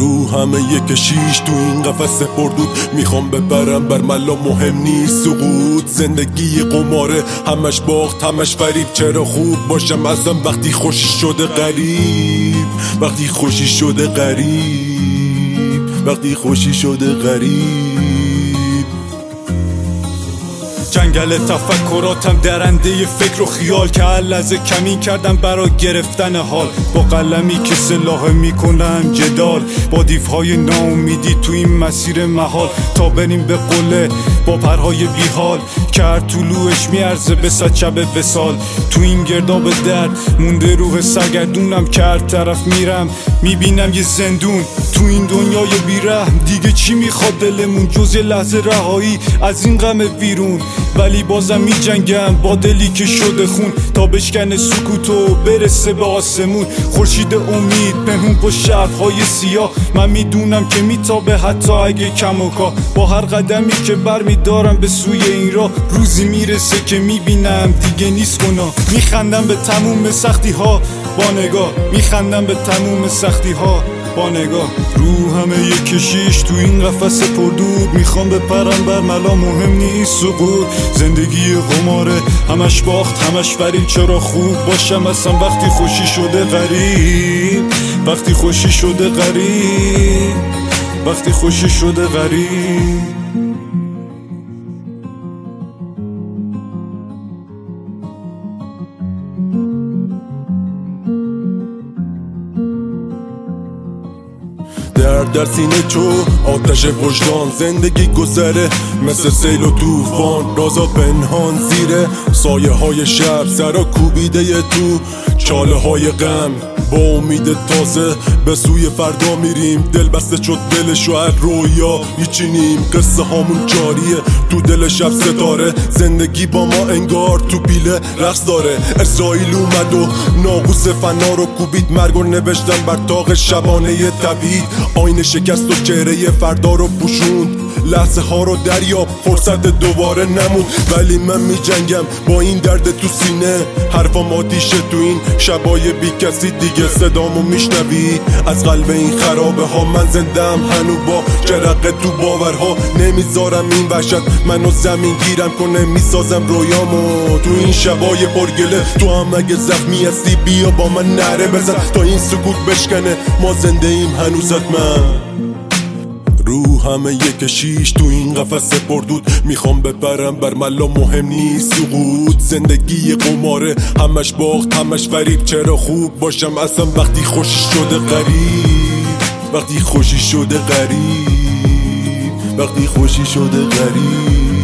همه یک شیش تو این قفس پردود، میخوام ببرم بر ملا مهم نیست سقوط. زندگی قماره، همش باخت همش فریب، چرا خوب باشم ازم وقتی خوشی شده غریب، وقتی خوشی شده غریب، وقتی خوشی شده غریب. جنگل تفکراتم درنده فکر و خیال که لحظه کمی کردم برا گرفتن حال، با قلمی که سلاح میکنم جدال با دیوهای ناامیدی تو این مسیر محال، تا بریم به قله با پرهای بیحال کرد طلوعش میارزه به 100 شب وصال. تو این گرداب درد مونده روح سرگردونم، کرد طرف میرم میبینم یه زندون تو این دنیای بیرحم. دیگه چی میخواد دلمون جز یه لحظه رهایی از این غم ویرون، ولی بازم می جنگم با دلی که شده خون تا بشکنه سکوت و برسه به آسمون. خورشید امید پنهون با شب‌های سیاه، من میدونم که میتابه حتی اگه کم و کاه. با هر قدمی که برمیدارم به سوی این راه، روزی میرسه که میبینم دیگه نیست گناه. میخندم به تموم سختی ها با نگاه، میخندم به تموم سختی ها با نگاه. همه یک شیش تو این قفس پردود، میخوام بپرم بر ملا مهم نیست سقوط. زندگی قماره، همش باخت همش فریب، چرا خوب باشم اصلا وقتی خوشی شده غریب، وقتی خوشی شده غریب، وقتی خوشی شده غریب. در سینه چو آتش وجدان، زندگی گذره مثل سیل و طوفان، رازا پنهان زیر سایه های شب، سرا کوبیده تو چاله های غم. با امید تازه به سوی فردا میریم، دل بسته شد دل شاید رویا میچینیم. قصه هامون جاریه تو دل شب ستاره، زندگی با ما انگار تو بیله رقص داره. اسرائیل اومد و ناقوس فنا رو کوبید، مرگ و نوشتن بر طاق شبانه تبید. آینه شکست و چهره فردا رو پوشوند، لحظه ها رو دریاب فرصت دوباره نموند. ولی من می جنگم با این درد تو سینه، حرفام آتیشه تو این شبای بی کسی دیگه. صدامو میشنوی از قلب این خرابه ها، من زندم هنو با جرقه تو باورها. نمیذارم این وحشت منو زمین گیرم کنه، میسازم رویامو تو این شبای پرگله. تو هم اگه زخمی هستی بیا با من نره بزن تا این سکوت بشکنه، ما زنده ایم هنوز حتما. همه یک شیش تو این قفس پردود، میخوام بپرم بر ملا مهم نیست سقوط. زندگی قماره، همش باخت همش فریب، چرا خوب باشم اصلا وقتی خوشی شده غریب، وقتی خوشی شده غریب، وقتی خوشی شده غریب.